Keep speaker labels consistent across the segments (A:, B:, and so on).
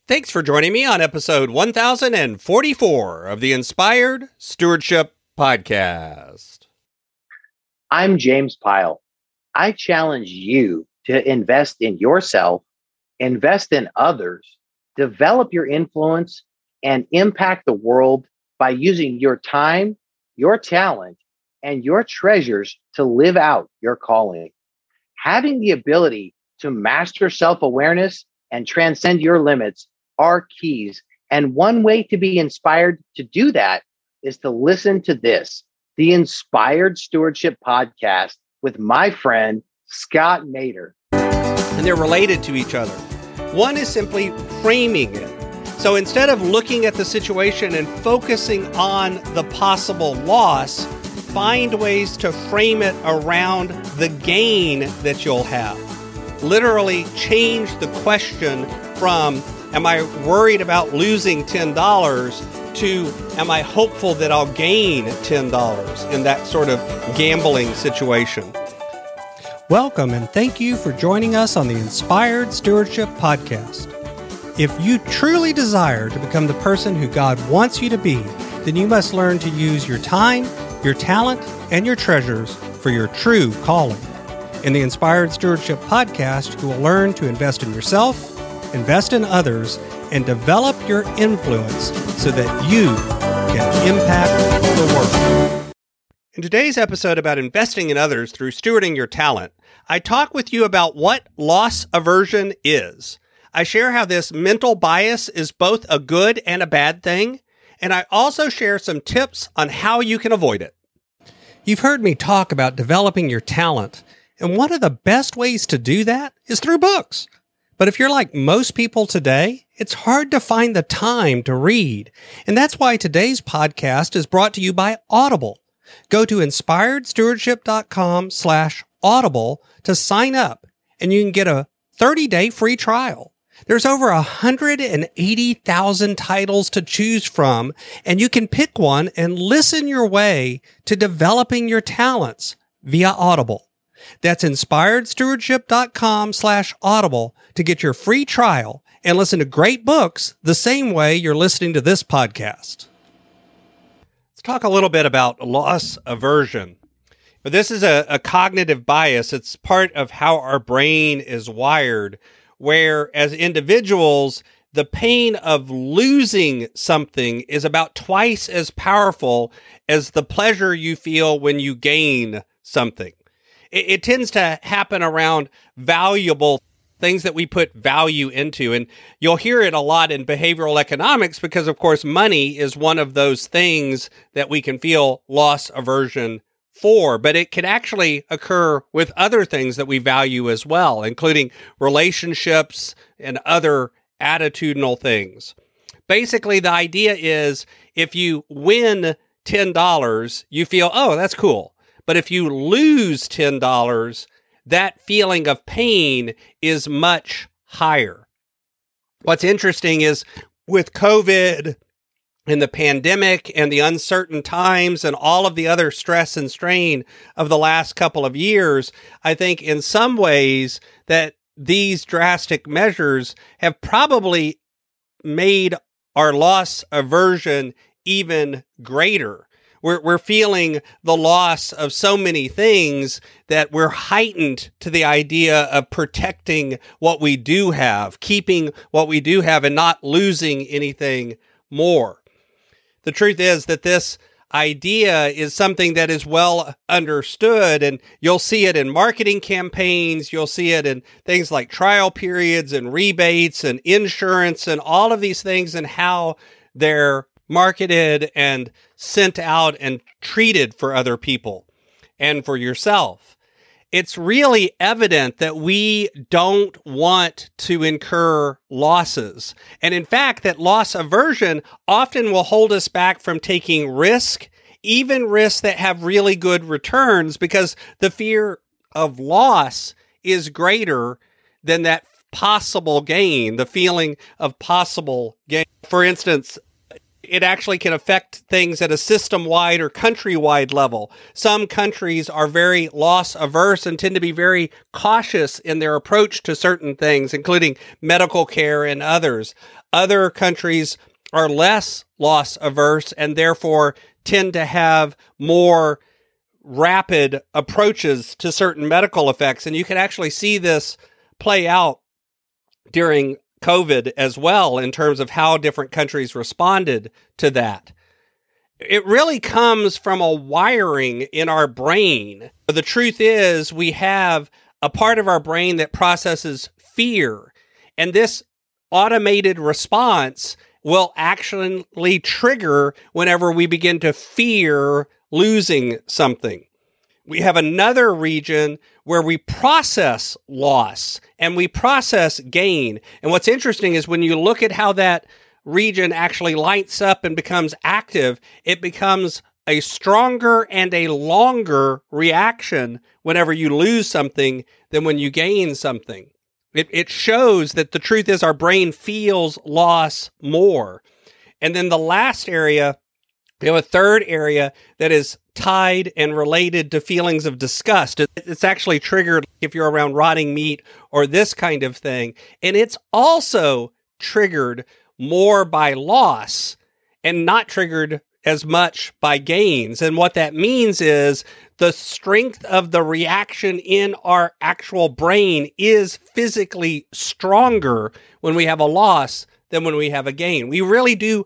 A: Thanks for joining me on episode 1044 of the Inspired Stewardship Podcast.
B: I'm James Pyle. I challenge you to invest in yourself, invest in others, develop your influence, and impact the world by using your time, your talent, and your treasures to live out your calling. Having the ability to master self-awareness and transcend your limits are keys. And one way to be inspired to do that is to listen to this, the Inspired Stewardship Podcast with my friend, Scott Mader.
A: And they're related to each other. One is simply framing it. So instead of looking at the situation and focusing on the possible loss, find ways to frame it around the gain that you'll have. Literally change the question from, am I worried about losing $10 to, am I hopeful that I'll gain $10 in that sort of gambling situation?
C: Welcome and thank you for joining us on the Inspired Stewardship Podcast. If you truly desire to become the person who God wants you to be, then you must learn to use your time, your talent, and your treasures for your true calling. In the Inspired Stewardship Podcast, you will learn to invest in yourself, invest in others, and develop your influence so that you can impact the world.
A: In today's episode about investing in others through stewarding your talent, I talk with you about what loss aversion is. I share how this mental bias is both a good and a bad thing, and I also share some tips on how you can avoid it.
C: You've heard me talk about developing your talent, and one of the best ways to do that is through books. But if you're like most people today, it's hard to find the time to read. And that's why today's podcast is brought to you by Audible. Go to inspiredstewardship.com/audible to sign up, and you can get a 30-day free trial. There's over 180,000 titles to choose from, and you can pick one and listen your way to developing your talents via Audible. That's inspiredstewardship.com/audible to get your free trial and listen to great books the same way you're listening to this podcast.
A: Let's talk a little bit about loss aversion. But this is a cognitive bias. It's part of how our brain is wired, where as individuals, the pain of losing something is about twice as powerful as the pleasure you feel when you gain something. It tends to happen around valuable things that we put value into. And you'll hear it a lot in behavioral economics because, of course, money is one of those things that we can feel loss aversion for. But it can actually occur with other things that we value as well, including relationships and other attitudinal things. Basically, the idea is if you win $10, you feel, oh, that's cool. But if you lose $10, that feeling of pain is much higher. What's interesting is with COVID and the pandemic and the uncertain times and all of the other stress and strain of the last couple of years, I think in some ways that these drastic measures have probably made our loss aversion even greater. We're feeling the loss of so many things that we're heightened to the idea of protecting what we do have, keeping what we do have and not losing anything more. The truth is that this idea is something that is well understood, and you'll see it in marketing campaigns. You'll see it in things like trial periods and rebates and insurance and all of these things and how they're marketed and sent out and treated for other people and for yourself. It's really evident that we don't want to incur losses. And in fact, that loss aversion often will hold us back from taking risk, even risks that have really good returns, because the fear of loss is greater than that possible gain, the feeling of possible gain. For instance, It actually can affect things at a system-wide or country-wide level. Some countries are very loss-averse and tend to be very cautious in their approach to certain things, including medical care and others. Other countries are less loss-averse and therefore tend to have more rapid approaches to certain medical effects. And you can actually see this play out during COVID as well in terms of how different countries responded to that. It really comes from a wiring in our brain. The truth is we have a part of our brain that processes fear, and this automated response will actually trigger whenever we begin to fear losing something. We have another region where we process loss and we process gain. And what's interesting is when you look at how that region actually lights up and becomes active, it becomes a stronger and a longer reaction whenever you lose something than when you gain something. It shows that the truth is our brain feels loss more. And then the last area, we have a third area that is tied and related to feelings of disgust. It's actually triggered if you're around rotting meat or this kind of thing. And it's also triggered more by loss and not triggered as much by gains. And what that means is the strength of the reaction in our actual brain is physically stronger when we have a loss than when we have a gain. We really do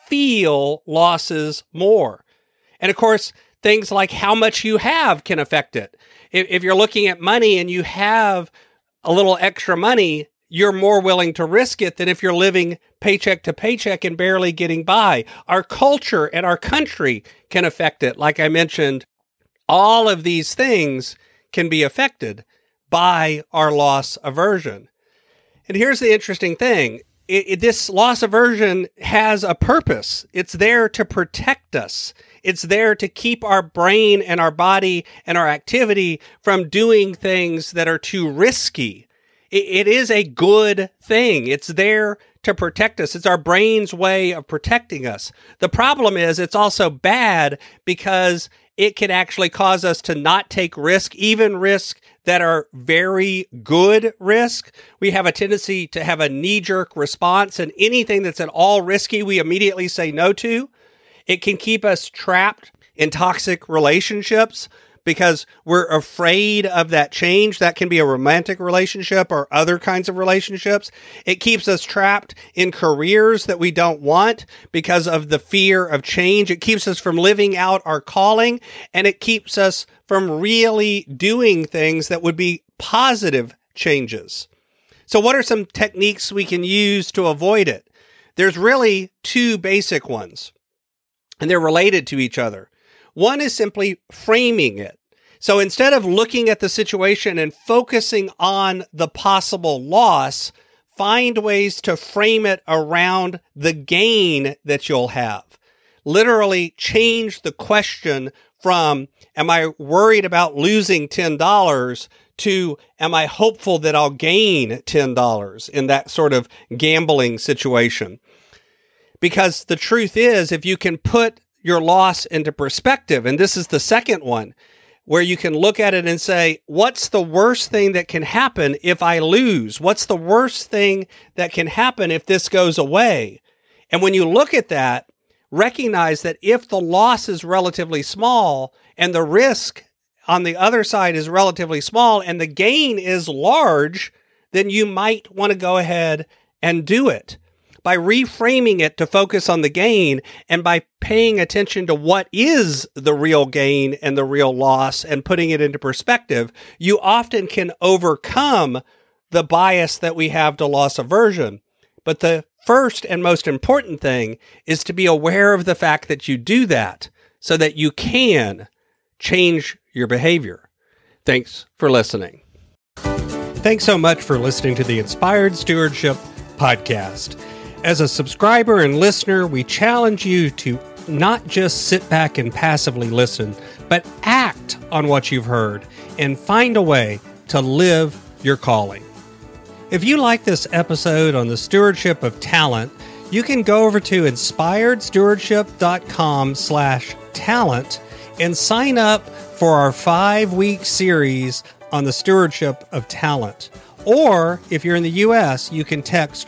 A: feel losses more. And of course, things like how much you have can affect it. If you're looking at money and you have a little extra money, you're more willing to risk it than if you're living paycheck to paycheck and barely getting by. Our culture and our country can affect it. Like I mentioned, all of these things can be affected by our loss aversion. And here's the interesting thing. This loss aversion has a purpose. It's there to protect us. It's there to keep our brain and our body and our activity from doing things that are too risky. It is a good thing. It's there to protect us. It's our brain's way of protecting us. The problem is it's also bad because it can actually cause us to not take risk, even risk that are very good risk. We have a tendency to have a knee-jerk response, and anything that's at all risky, we immediately say no to. It can keep us trapped in toxic relationships because we're afraid of that change. That can be a romantic relationship or other kinds of relationships. It keeps us trapped in careers that we don't want because of the fear of change. It keeps us from living out our calling, and it keeps us from really doing things that would be positive changes. So what are some techniques we can use to avoid it? There's really two basic ones, and they're related to each other. One is simply framing it. So instead of looking at the situation and focusing on the possible loss, find ways to frame it around the gain that you'll have. Literally change the question from, am I worried about losing $10 to, am I hopeful that I'll gain $10 in that sort of gambling situation? Because the truth is, if you can put your loss into perspective, and this is the second one, where you can look at it and say, what's the worst thing that can happen if I lose? What's the worst thing that can happen if this goes away? And when you look at that, recognize that if the loss is relatively small and the risk on the other side is relatively small and the gain is large, then you might want to go ahead and do it. By reframing it to focus on the gain and by paying attention to what is the real gain and the real loss and putting it into perspective, you often can overcome the bias that we have to loss aversion. But the first and most important thing is to be aware of the fact that you do that so that you can change your behavior. Thanks for listening.
C: Thanks so much for listening to the Inspired Stewardship Podcast. As a subscriber and listener, we challenge you to not just sit back and passively listen, but act on what you've heard and find a way to live your calling. If you like this episode on the stewardship of talent, you can go over to inspiredstewardship.com/talent and sign up for our 5-week series on the stewardship of talent. Or if you're in the U.S., you can text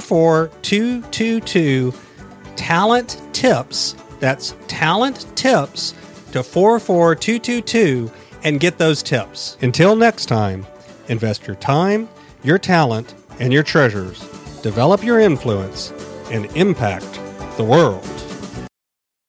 C: 44222 talent tips. That's talent tips to 44222 and get those tips. Until next time, invest your time, your talent, and your treasures. Develop your influence and impact the world.